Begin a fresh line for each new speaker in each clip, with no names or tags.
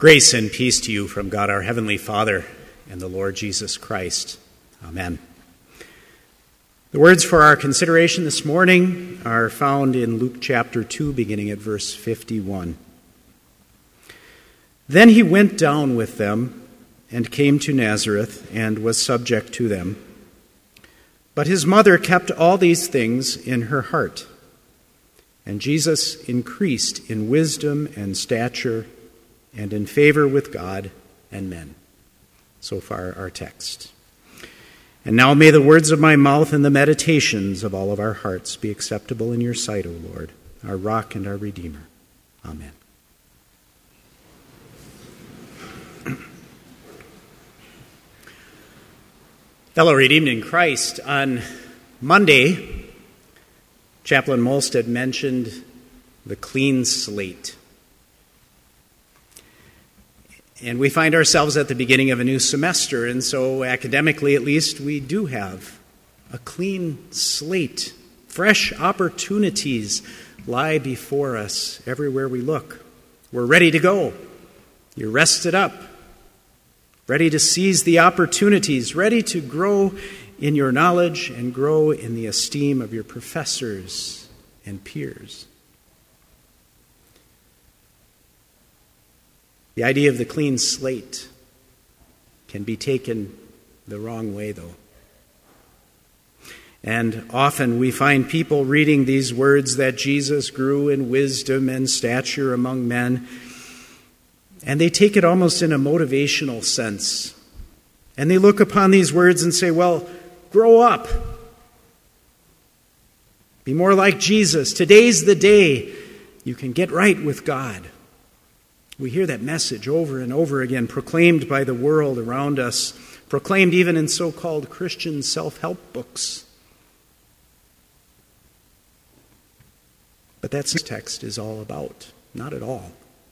Grace and peace to you from God our Heavenly Father and the Lord Jesus Christ. Amen. The words for our consideration this morning are found in Luke chapter 2, beginning at verse 51. Then he went down with them and came to Nazareth and was subject to them. But his mother kept all these things in her heart. And Jesus increased in wisdom and stature and in favor with God and men. So far our text. And now may the words of my mouth and the meditations of all of our hearts be acceptable in your sight, O Lord, our rock and our Redeemer. Amen. Fellow redeemed in Christ, on Monday, Chaplain Molstead mentioned the clean slate. And we find ourselves at the beginning of a new semester, and so academically at least, we do have a clean slate. Fresh opportunities lie before us everywhere we look. We're ready to go. You're rested up, ready to seize the opportunities, ready to grow in your knowledge and grow in the esteem of your professors and peers. The idea of the clean slate can be taken the wrong way, though. And often we find people reading these words that Jesus grew in wisdom and stature among men, and they take it almost in a motivational sense. And they look upon these words and say, well, grow up. Be more like Jesus. Today's the day you can get right with God. We hear that message over and over again, proclaimed by the world around us, proclaimed even in so-called Christian self-help books. But that's what this text is all about. Not at all.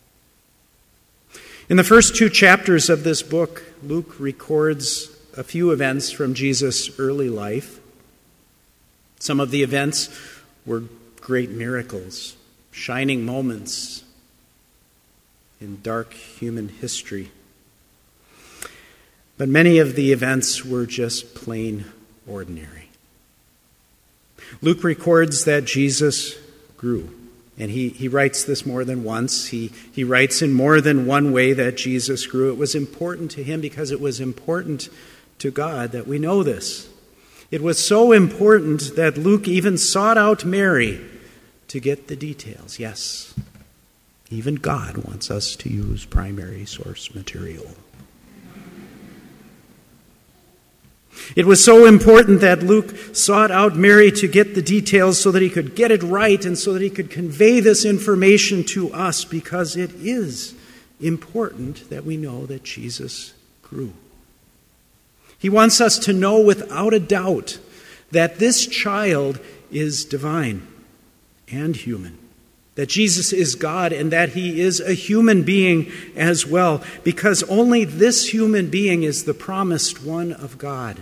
In the first two chapters of this book, Luke records a few events from Jesus' early life. Some of the events were great miracles, shining moments in dark human history. But many of the events were just plain ordinary. Luke records that Jesus grew. And he writes this more than once. He writes in more than one way that Jesus grew. It was important to him because it was important to God that we know this. It was so important that Luke even sought out Mary to get the details. Yes, even God wants us to use primary source material. It was so important that Luke sought out Mary to get the details so that he could get it right and so that he could convey this information to us, because it is important that we know that Jesus grew. He wants us to know without a doubt that this child is divine and human, that Jesus is God and that he is a human being as well, because only this human being is the promised one of God.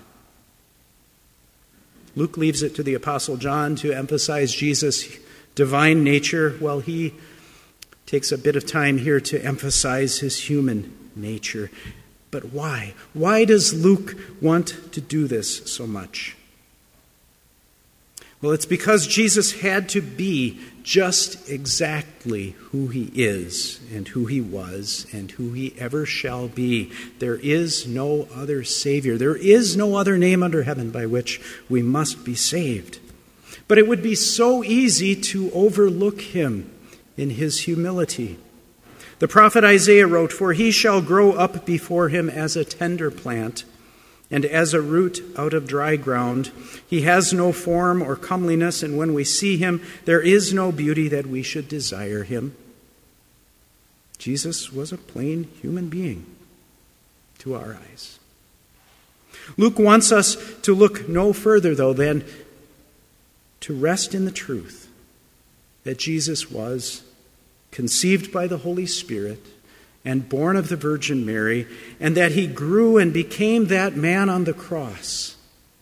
Luke leaves it to the Apostle John to emphasize Jesus' divine nature, while he takes a bit of time here to emphasize his human nature. But why? Why does Luke want to do this so much? Well, it's because Jesus had to be just exactly who he is and who he was and who he ever shall be. There is no other Savior. There is no other name under heaven by which we must be saved. But it would be so easy to overlook him in his humility. The prophet Isaiah wrote, "For he shall grow up before him as a tender plant, and as a root out of dry ground. He has no form or comeliness, and when we see him, there is no beauty that we should desire him." Jesus was a plain human being to our eyes. Luke wants us to look no further, though, than to rest in the truth that Jesus was conceived by the Holy Spirit and born of the Virgin Mary, and that he grew and became that man on the cross.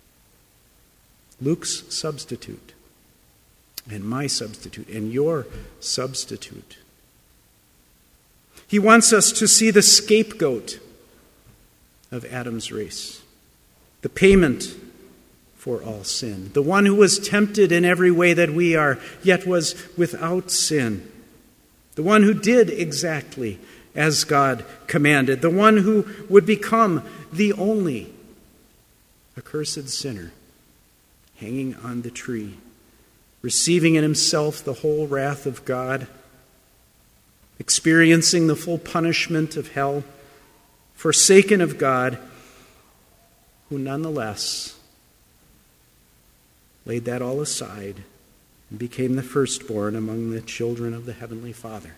Luke's substitute, and my substitute, and your substitute. He wants us to see the scapegoat of Adam's race, the payment for all sin, the one who was tempted in every way that we are, yet was without sin, the one who did exactly as God commanded, the one who would become the only accursed sinner, hanging on the tree, receiving in himself the whole wrath of God, experiencing the full punishment of hell, forsaken of God, who nonetheless laid that all aside and became the firstborn among the children of the Heavenly Father.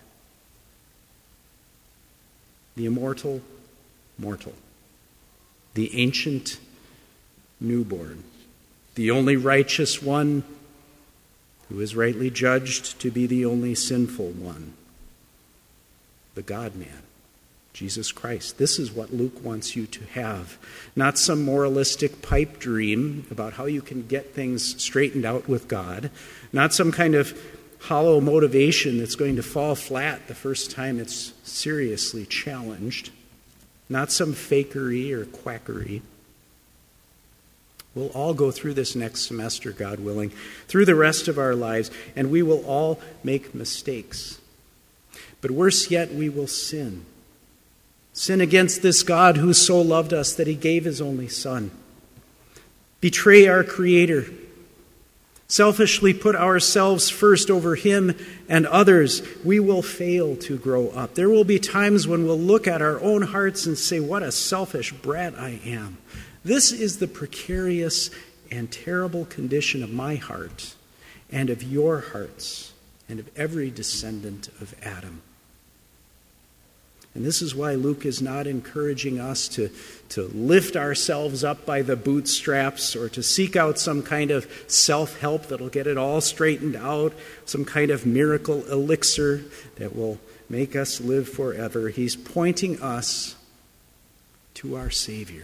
The immortal mortal, the ancient newborn, the only righteous one who is rightly judged to be the only sinful one, the God-man, Jesus Christ. This is what Luke wants you to have, not some moralistic pipe dream about how you can get things straightened out with God, not some kind of hollow motivation that's going to fall flat the first time it's seriously challenged, not some fakery or quackery. We'll all go through this next semester, God willing, through the rest of our lives, and we will all make mistakes. But worse yet, we will sin. Sin against this God who so loved us that he gave his only Son. Betray our Creator. Selfishly put ourselves first over him and others. We will fail to grow up. There will be times when we'll look at our own hearts and say, what a selfish brat I am. This is the precarious and terrible condition of my heart and of your hearts and of every descendant of Adam. And this is why Luke is not encouraging us to lift ourselves up by the bootstraps or to seek out some kind of self-help that'll get it all straightened out, some kind of miracle elixir that will make us live forever. He's pointing us to our Savior,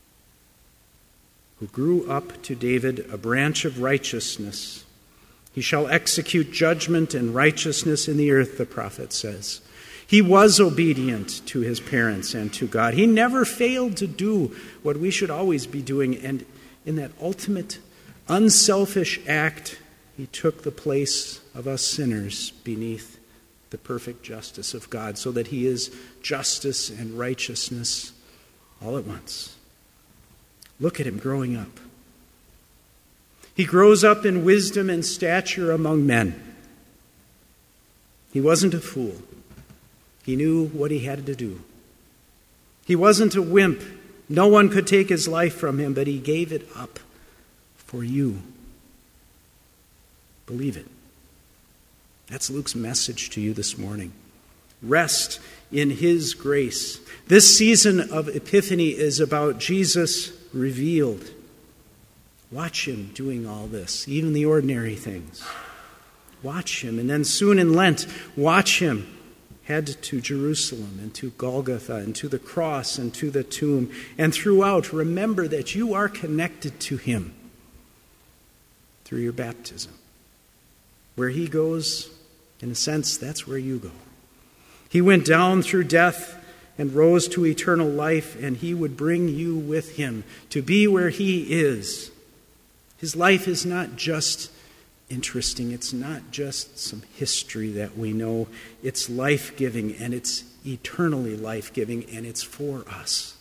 who grew up to David a branch of righteousness. He shall execute judgment and righteousness in the earth, the prophet says. He was obedient to his parents and to God. He never failed to do what we should always be doing. And in that ultimate, unselfish act, he took the place of us sinners beneath the perfect justice of God, so that he is justice and righteousness all at once. Look at him growing up. He grows up in wisdom and stature among men. He wasn't a fool. He knew what he had to do. He wasn't a wimp. No one could take his life from him, but he gave it up for you. Believe it. That's Luke's message to you this morning. Rest in his grace. This season of Epiphany is about Jesus revealed. Watch him doing all this, even the ordinary things. Watch him. And then soon in Lent, watch him head to Jerusalem and to Golgotha and to the cross and to the tomb. And throughout, remember that you are connected to him through your baptism. Where he goes, in a sense, that's where you go. He went down through death and rose to eternal life, and he would bring you with him to be where he is. His life is not just interesting. It's not just some history that we know. It's life-giving, and it's eternally life-giving, and it's for us.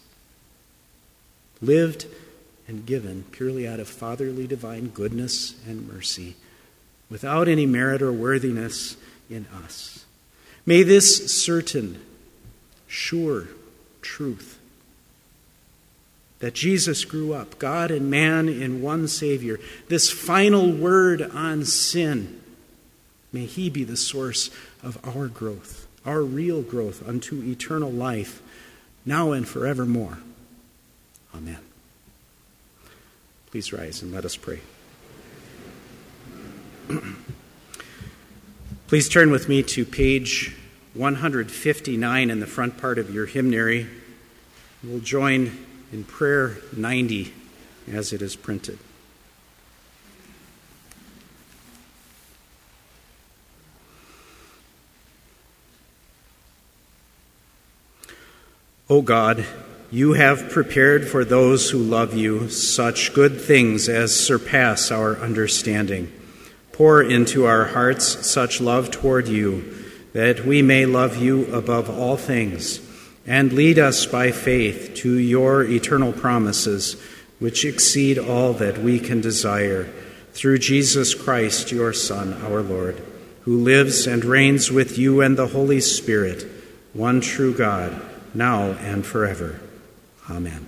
Lived and given purely out of fatherly divine goodness and mercy, without any merit or worthiness in us. May this certain, sure truth that Jesus grew up, God and man in one Savior, this final word on sin, may he be the source of our growth, our real growth unto eternal life, now and forevermore. Amen. Please rise and let us pray. Please turn with me to page 159 in the front part of your hymnary. We'll join in prayer 90 as it is printed. O God, you have prepared for those who love you such good things as surpass our understanding. Pour into our hearts such love toward you, that we may love you above all things, and lead us by faith to your eternal promises, which exceed all that we can desire, through Jesus Christ, your Son, our Lord, who lives and reigns with you and the Holy Spirit, one true God, now and forever. Amen.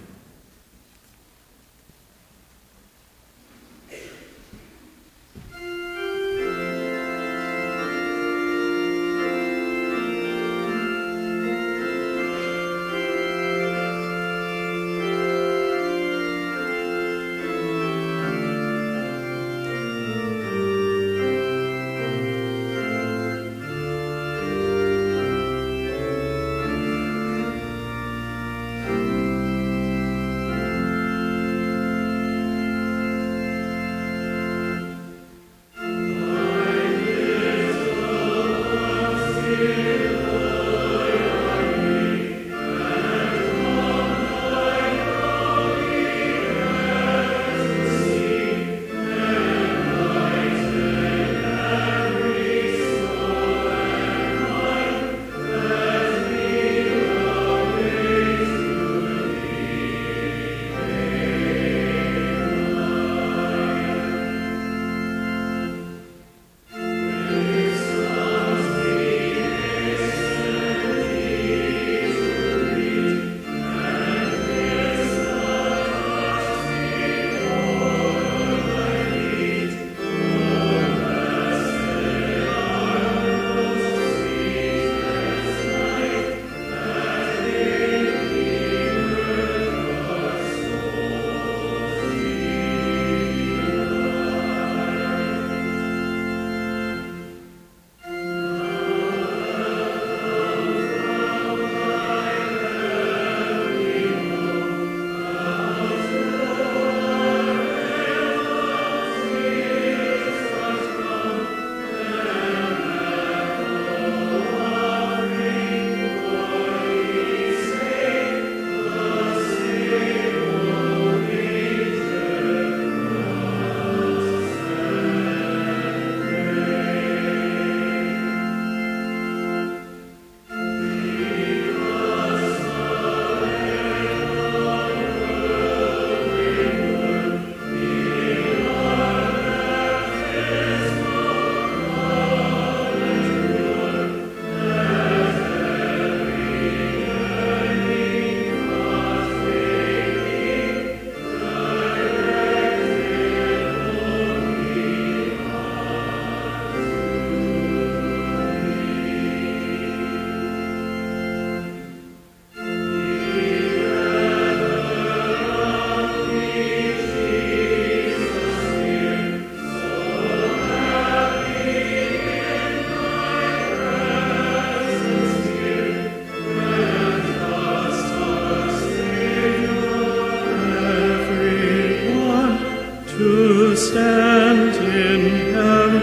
stand in him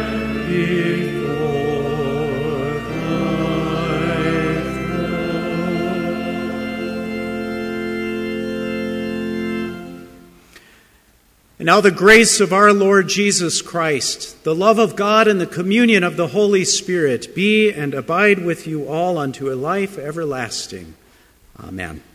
before thy throne.
And now the grace of our Lord Jesus Christ, the love of God, and the communion of the Holy Spirit be and abide with you all unto a life everlasting. Amen.